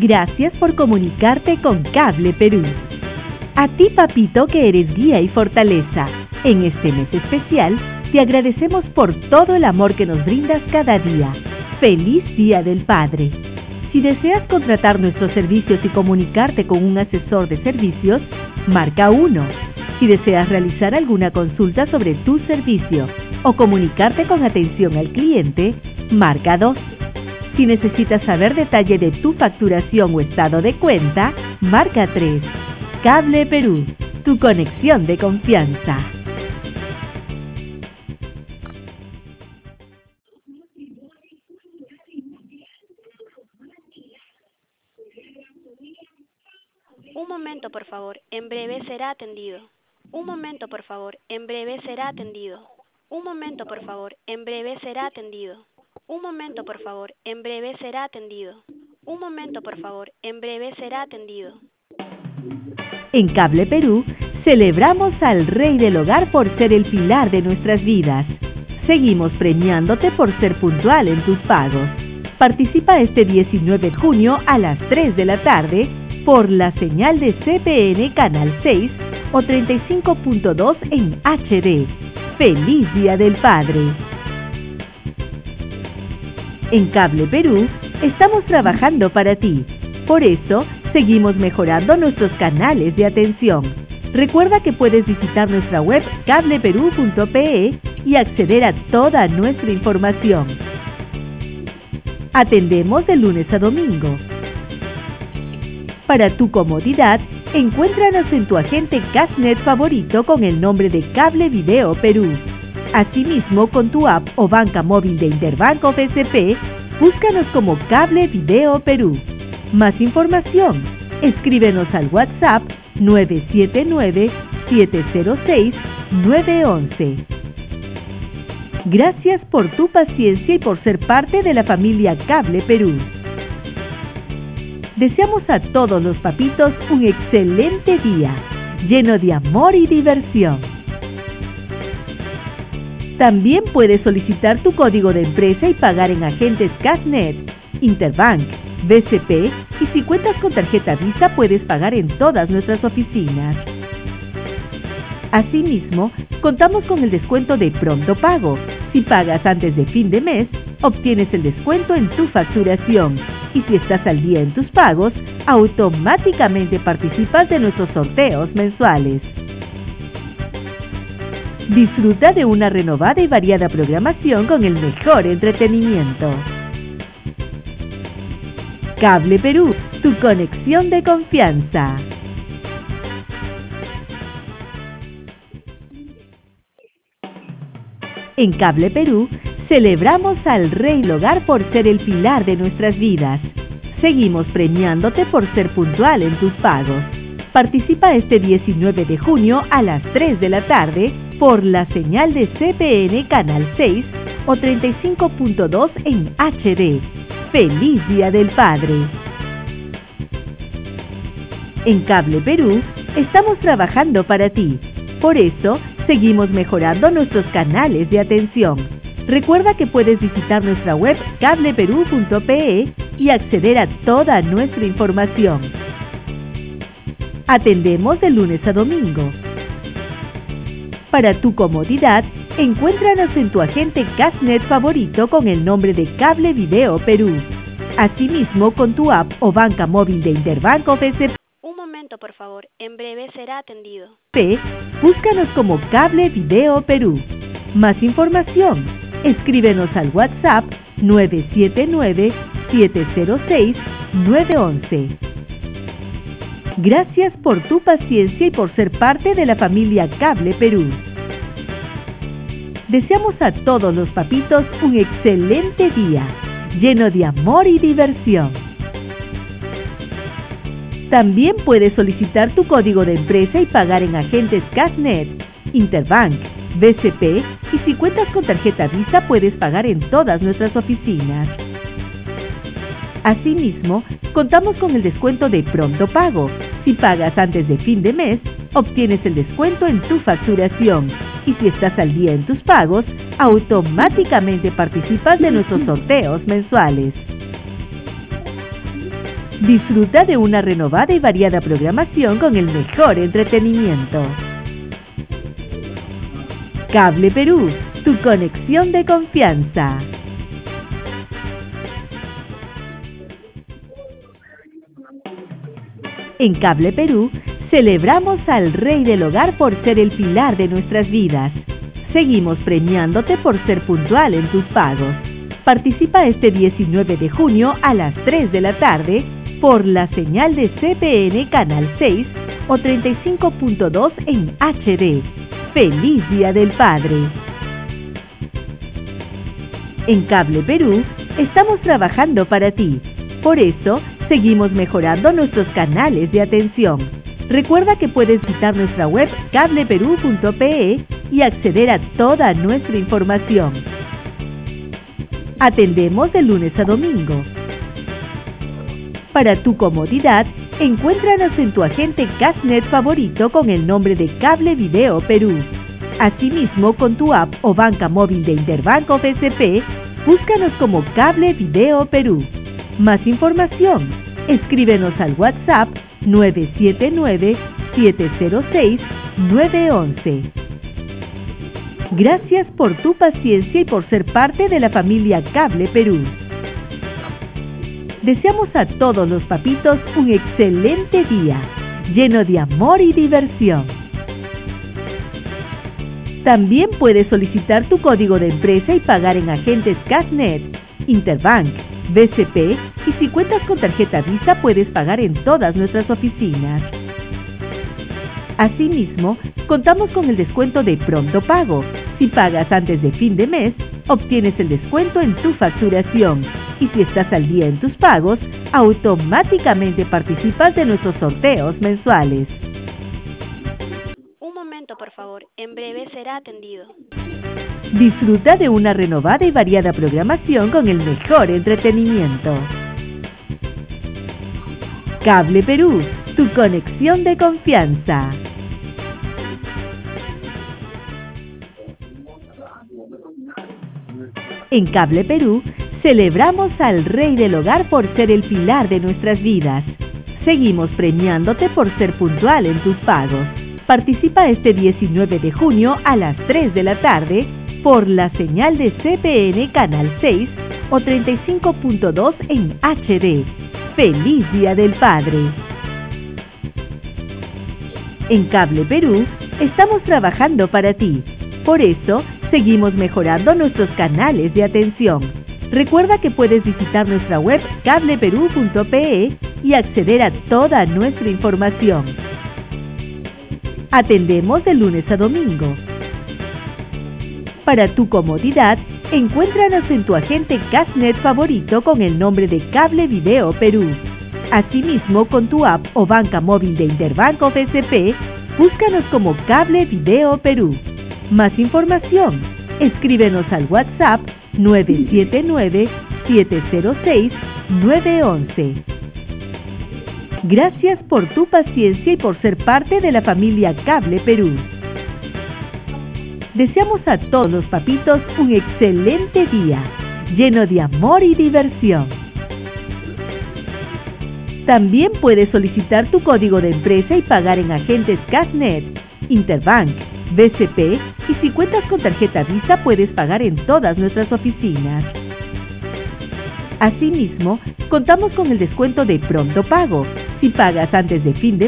Gracias por comunicarte con Cable Perú. A ti, papito, que eres guía y fortaleza, en este mes especial, te agradecemos por todo el amor que nos brindas cada día. ¡Feliz Día del Padre! Si deseas contratar nuestros servicios y comunicarte con un asesor de servicios, marca 1. Si deseas realizar alguna consulta sobre tu servicio o comunicarte con atención al cliente, marca 2. Si necesitas saber detalle de tu facturación o estado de cuenta, marca 3. Cable Perú, tu conexión de confianza. Un momento, por favor, en breve será atendido. Un momento, por favor, en breve será atendido. Un momento, por favor, en breve será atendido. Un momento, por favor, en breve será atendido. Un momento, por favor, en breve será atendido. En Cable Perú, celebramos al Rey del Hogar por ser el pilar de nuestras vidas. Seguimos premiándote por ser puntual en tus pagos. Participa este 19 de junio a las 3 de la tarde por la señal de CPN Canal 6 o 35.2 en HD. ¡Feliz Día del Padre! En Cable Perú, estamos trabajando para ti. Por eso, seguimos mejorando nuestros canales de atención. Recuerda que puedes visitar nuestra web cableperú.pe y acceder a toda nuestra información. Atendemos de lunes a domingo. Para tu comodidad, encuéntranos en tu agente Cashnet favorito con el nombre de Cable Video Perú. Asimismo, con tu app o banca móvil de Interbanco BCP, búscanos como Cable Video Perú. Más información, escríbenos al WhatsApp 979-706-911. Gracias por tu paciencia y por ser parte de la familia Cable Perú. Deseamos a todos los papitos un excelente día, lleno de amor y diversión. También puedes solicitar tu código de empresa y pagar en agentes Cashnet, Interbank, BCP y si cuentas con tarjeta Visa puedes pagar en todas nuestras oficinas. Asimismo, contamos con el descuento de Pronto Pago. Si pagas antes de fin de mes, obtienes el descuento en tu facturación. Y si estás al día en tus pagos, automáticamente participas de nuestros sorteos mensuales. Disfruta de una renovada y variada programación con el mejor entretenimiento. Cable Perú, tu conexión de confianza. En Cable Perú, celebramos al Rey del Hogar por ser el pilar de nuestras vidas. Seguimos premiándote por ser puntual en tus pagos. Participa este 19 de junio a las 3 de la tarde por la señal de CPN Canal 6 o 35.2 en HD. ¡Feliz Día del Padre! En Cable Perú, estamos trabajando para ti. Por eso, seguimos mejorando nuestros canales de atención. Recuerda que puedes visitar nuestra web cableperú.pe y acceder a toda nuestra información. Atendemos de lunes a domingo. Para tu comodidad, encuéntranos en tu agente Cashnet favorito con el nombre de Cable Video Perú. Asimismo, con tu app o banca móvil de Interbanco BCP. Un momento, por favor, en breve será atendido. Búscanos como Cable Video Perú. Más información, escríbenos al WhatsApp 979-706-911. Gracias por tu paciencia y por ser parte de la familia Cable Perú. Deseamos a todos los papitos un excelente día, lleno de amor y diversión. También puedes solicitar tu código de empresa y pagar en agentes Cashnet, Interbank, BCP y si cuentas con tarjeta Visa puedes pagar en todas nuestras oficinas. Asimismo, contamos con el descuento de Pronto Pago. Si pagas antes de fin de mes, obtienes el descuento en tu facturación. Y si estás al día en tus pagos, automáticamente participas de nuestros sorteos mensuales. Disfruta de una renovada y variada programación con el mejor entretenimiento. Cable Perú, tu conexión de confianza. En Cable Perú, celebramos al Rey del Hogar por ser el pilar de nuestras vidas. Seguimos premiándote por ser puntual en tus pagos. Participa este 19 de junio a las 3 de la tarde por la señal de CPN Canal 6 o 35.2 en HD. ¡Feliz Día del Padre! En Cable Perú, estamos trabajando para ti. Por eso, seguimos mejorando nuestros canales de atención. Recuerda que puedes visitar nuestra web cableperú.pe y acceder a toda nuestra información. Atendemos de lunes a domingo. Para tu comodidad, encuéntranos en tu agente Cashnet favorito con el nombre de Cable Video Perú. Asimismo, con tu app o banca móvil de Interbank o BCP, búscanos como Cable Video Perú. Más información, escríbenos al WhatsApp 979-706-911. Gracias por tu paciencia y por ser parte de la familia Cable Perú. Deseamos a todos los papitos un excelente día, lleno de amor y diversión. También puedes solicitar tu código de empresa y pagar en agentes Cashnet, Interbank, BCP, y si cuentas con tarjeta Visa puedes pagar en todas nuestras oficinas. Asimismo, contamos con el descuento de pronto pago. Si pagas antes de fin de mes, obtienes el descuento en tu facturación. Y si estás al día en tus pagos, automáticamente participas de nuestros sorteos mensuales. Un momento, por favor. En breve será atendido. Disfruta de una renovada y variada programación con el mejor entretenimiento. Cable Perú, tu conexión de confianza. En Cable Perú, celebramos al Rey del Hogar por ser el pilar de nuestras vidas. Seguimos premiándote por ser puntual en tus pagos. Participa este 19 de junio a las 3 de la tarde por la señal de CPN Canal 6 o 35.2 en HD. ¡Feliz Día del Padre! En Cable Perú, estamos trabajando para ti. Por eso, seguimos mejorando nuestros canales de atención. Recuerda que puedes visitar nuestra web cableperú.pe y acceder a toda nuestra información. Atendemos de lunes a domingo. Para tu comodidad, encuéntranos en tu agente Cashnet favorito con el nombre de Cable Video Perú. Asimismo, con tu app o banca móvil de Interbank o BCP, búscanos como Cable Video Perú. Más información, escríbenos al WhatsApp 979-706-911. Gracias por tu paciencia y por ser parte de la familia Cable Perú. Deseamos a todos los papitos un excelente día, lleno de amor y diversión. También puedes solicitar tu código de empresa y pagar en agentes Cashnet, Interbank, BCP, y si cuentas con tarjeta Visa puedes pagar en todas nuestras oficinas. Asimismo, contamos con el descuento de pronto pago. Si pagas antes de fin de